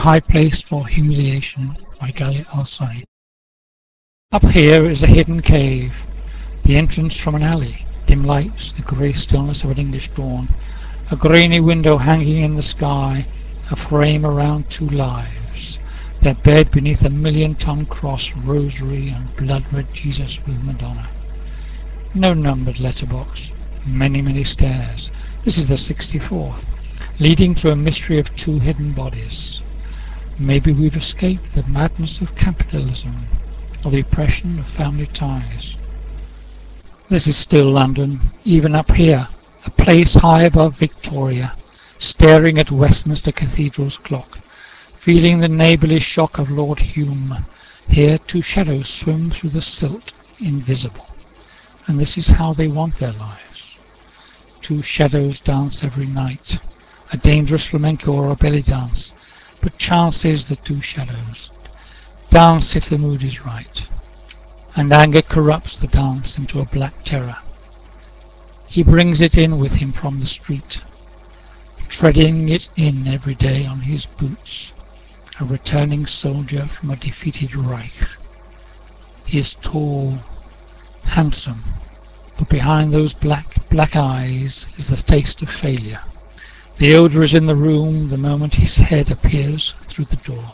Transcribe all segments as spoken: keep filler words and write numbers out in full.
high place for humiliation by Galia Al-Said. Up here is a hidden cave, the entrance from an alley, dim lights, the grey stillness of an English dawn, a grainy window hanging in the sky, a frame around two lives, their bed beneath a million-ton cross, rosary and blood-red Jesus with Madonna. No numbered letterbox, many, many stairs. This is the sixty-fourth, leading to a mystery of two hidden bodies. Maybe we've escaped the madness of capitalism, or the oppression of family ties. This is still London, even up here, a place high above Victoria, staring at Westminster Cathedral's clock, feeling the neighbourly shock of Lord Hume. Here two shadows swim through the silt, invisible. And this is how they want their lives. Two shadows dance every night, a dangerous flamenco or a belly dance, but chance is the two shadows dance if the mood is right, and anger corrupts the dance into a black terror. He brings it in with him from the street, treading it in every day on his boots, a returning soldier from a defeated Reich. He is tall, handsome, but behind those black, black eyes is the taste of failure. The odour is in the room the moment his head appears through the door.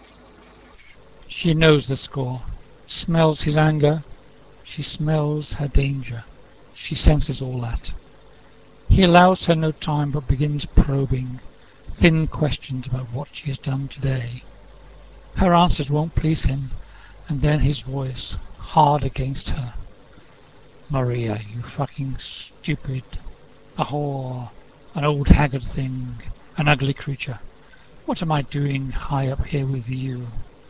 She knows the score, smells his anger, she smells her danger, she senses all that. He allows her no time but begins probing, thin questions about what she has done today. Her answers won't please him, and then his voice, hard against her. Maria, you fucking stupid, a whore, an old haggard thing, an ugly creature. What am I doing high up here with you?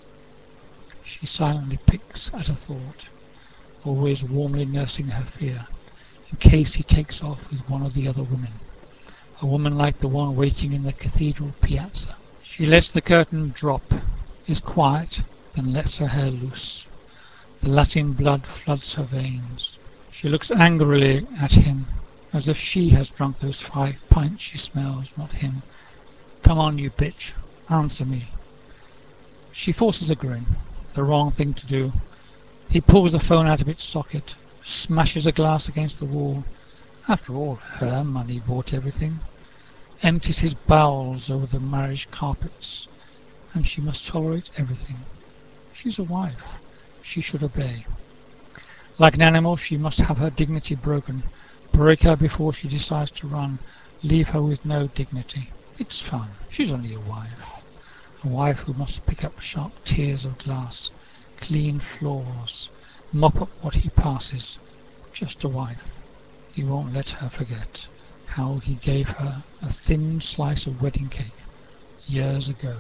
She silently picks at a thought, always warmly nursing her fear, in case he takes off with one of the other women, a woman like the one waiting in the cathedral piazza. She lets the curtain drop, is quiet, then lets her hair loose. The Latin blood floods her veins. She looks angrily at him, as if she has drunk those five pints she smells, not him. Come on, you bitch, answer me. She forces a grin, the wrong thing to do. He pulls the phone out of its socket, smashes a glass against the wall. After all, her money bought everything. Empties his bowels over the marriage carpets, and she must tolerate everything. She's a wife. She should obey. Like an animal, she must have her dignity broken. Break her before she decides to run. Leave her with no dignity. It's fun. She's only a wife. A wife who must pick up sharp tears of glass, clean floors, mop up what he passes. Just a wife. He won't let her forget how he gave her a thin slice of wedding cake years ago.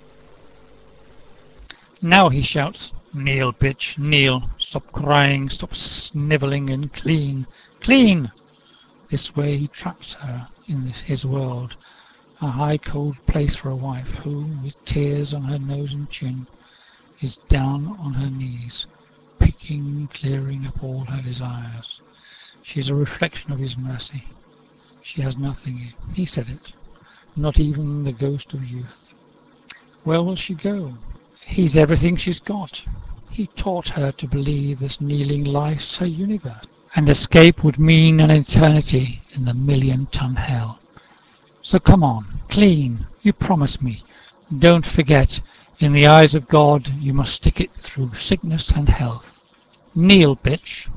Now he shouts, "Kneel, bitch, kneel. Stop crying, stop snivelling, and clean. Clean!" This way he traps her in his world, a high cold place for a wife who, with tears on her nose and chin, is down on her knees, picking, clearing up all her desires. She is a reflection of his mercy. She has nothing, he said it, not even the ghost of youth. Where will she go? He's everything she's got. He taught her to believe this kneeling life's her universe, and escape would mean an eternity in the million-ton hell. So come on, clean, you promise me. Don't forget, in the eyes of God, you must stick it through sickness and health. Kneel, bitch.